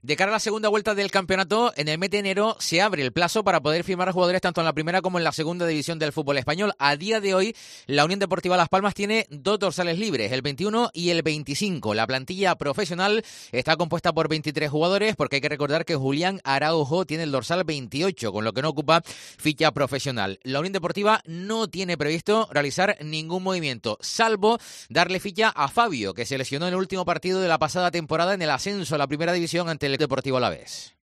De cara a la segunda vuelta del campeonato, en el mes de enero se abre el plazo para poder firmar a jugadores tanto en la primera como en la segunda división del fútbol español. A día de hoy, la Unión Deportiva Las Palmas tiene dos dorsales libres, el 21 y el 25. La plantilla profesional está compuesta por 23 jugadores, porque hay que recordar que Julián Araujo tiene el dorsal 28, con lo que no ocupa ficha profesional. La Unión Deportiva no tiene previsto realizar ningún movimiento, salvo darle ficha a Fabio, que se lesionó en el último partido de la pasada temporada en el ascenso a la primera división ante el Deportivo Alavés.